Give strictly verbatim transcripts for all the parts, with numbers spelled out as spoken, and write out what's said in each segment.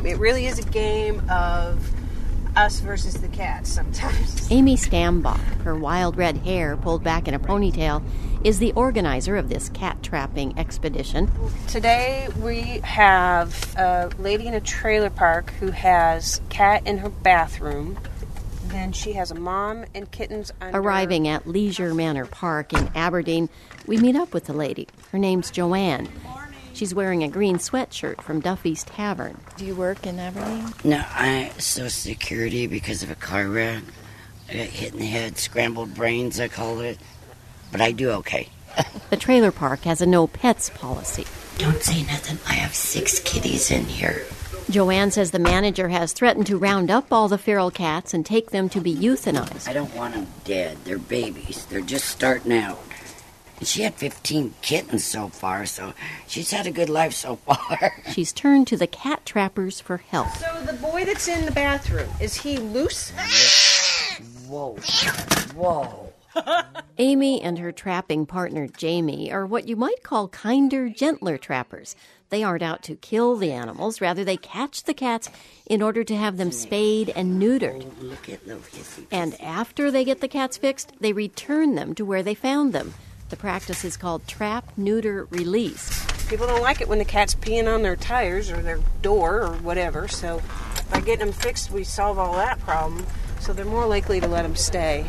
It really is a game of us versus the cats sometimes. Amy Stambach, her wild red hair pulled back in a ponytail, is the organizer of this cat trapping expedition. Today we have a lady in a trailer park who has a cat in her bathroom. Then she has a mom and kittens under... Arriving at Leisure Manor Park in Aberdeen, we meet up with the lady. Her name's Joanne. She's wearing a green sweatshirt from Duffy's Tavern. Do you work in Aberdeen? No, I Social Security because of a car wreck. I got hit in the head, scrambled brains, I call it. But I do okay. The trailer park has a no pets policy. Don't say nothing. I have six kitties in here. Joanne says the manager has threatened to round up all the feral cats and take them to be euthanized. I don't want them dead. They're babies. They're just starting out. And she had fifteen kittens so far, so she's had a good life so far. She's turned to the cat trappers for help. So the boy that's in the bathroom, is he loose? Whoa. Whoa. Amy and her trapping partner, Jamie, are what you might call kinder, gentler trappers. They aren't out to kill the animals. Rather, they catch the cats in order to have them spayed and neutered. Oh, look at those kissy. And after they get the cats fixed, they return them to where they found them. The practice is called trap, neuter, release. People don't like it when the cat's peeing on their tires or their door or whatever, so by getting them fixed, we solve all that problem, so they're more likely to let them stay.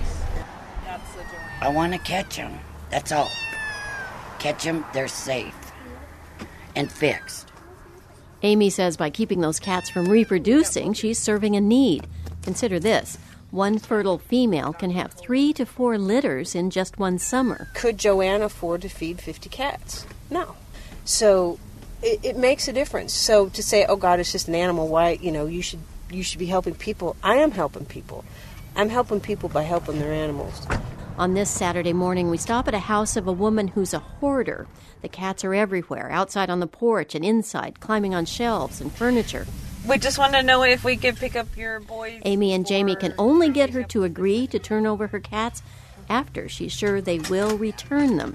I want to catch them. That's all. Catch them, they're safe and fixed. Amy says by keeping those cats from reproducing, she's serving a need. Consider this. One fertile female can have three to four litters in just one summer. Could Joanne afford to feed fifty cats? No. So it, it makes a difference. So to say, oh God, it's just an animal, why, you know, you should you should be helping people. I am helping people. I'm helping people by helping their animals. On this Saturday morning, we stop at a house of a woman who's a hoarder. The cats are everywhere, outside on the porch and inside, climbing on shelves and furniture. We just want to know if we could pick up your boys. Amy and Jamie can only get her to agree to turn over her cats after she's sure they will return them.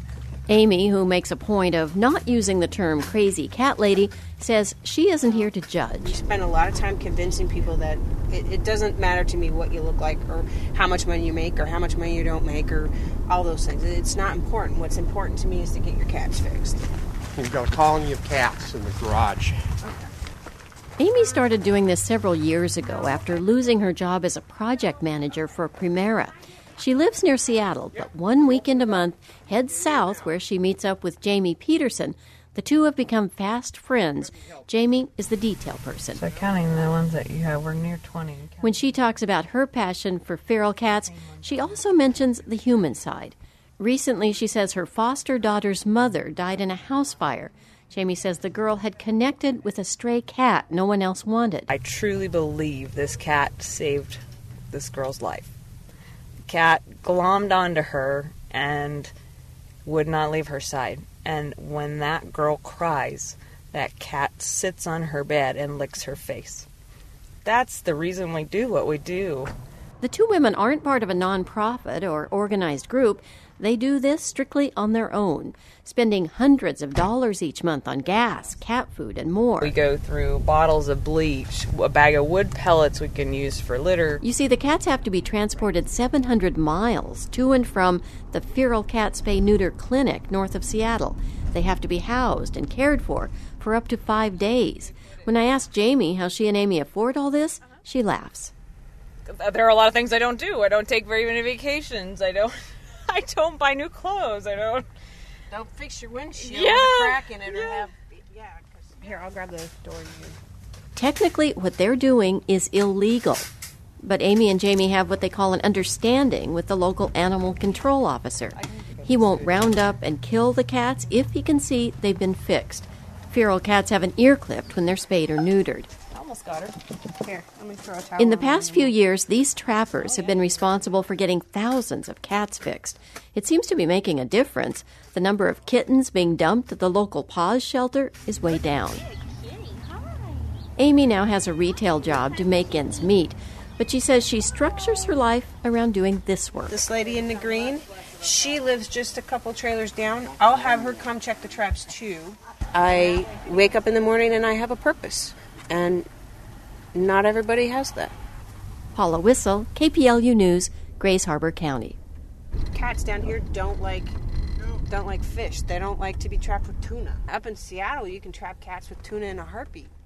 Amy, who makes a point of not using the term crazy cat lady, says she isn't here to judge. We spend a lot of time convincing people that it, it doesn't matter to me what you look like or how much money you make or how much money you don't make or all those things. It's not important. What's important to me is to get your cats fixed. We've got a colony of cats in the garage. Okay. Amy started doing this several years ago after losing her job as a project manager for Primera. She lives near Seattle, but one weekend a month heads south where she meets up with Jamie Peterson. The two have become fast friends. Jamie is the detail person. So counting the ones that you have, we're near twenty. When she talks about her passion for feral cats, she also mentions the human side. Recently, she says her foster daughter's mother died in a house fire. Jamie says the girl had connected with a stray cat no one else wanted. I truly believe this cat saved this girl's life. The cat glommed onto her and would not leave her side. And when that girl cries, that cat sits on her bed and licks her face. That's the reason we do what we do. The two women aren't part of a nonprofit or organized group. They do this strictly on their own, spending hundreds of dollars each month on gas, cat food, and more. We go through bottles of bleach, a bag of wood pellets we can use for litter. You see, the cats have to be transported seven hundred miles to and from the Feral Cat Spay Neuter Clinic north of Seattle. They have to be housed and cared for for up to five days. When I ask Jamie how she and Amy afford all this, she laughs. There are a lot of things I don't do. I don't take very many vacations. I don't... I don't buy new clothes. I don't. Don't fix your windshield yeah, with a crack in it yeah. or have. Yeah. Here, I'll grab the door. You. Technically, what they're doing is illegal. But Amy and Jamie have what they call an understanding with the local animal control officer. He won't round up and kill the cats if he can see they've been fixed. Feral cats have an ear clipped when they're spayed or neutered. Almost got her. Here, let me throw a towel. In the past few years, these trappers have been responsible for getting thousands of cats fixed. It seems to be making a difference. The number of kittens being dumped at the local Paws shelter is way down. Amy now has a retail job to make ends meet, but she says she structures her life around doing this work. This lady in the green, she lives just a couple trailers down. I'll have her come check the traps too. I wake up in the morning and I have a purpose. And not everybody has that. Paula Whistle, K P L U News, Grays Harbor County. Cats down here don't like don't like fish. They don't like to be trapped with tuna. Up in Seattle, you can trap cats with tuna in a heartbeat.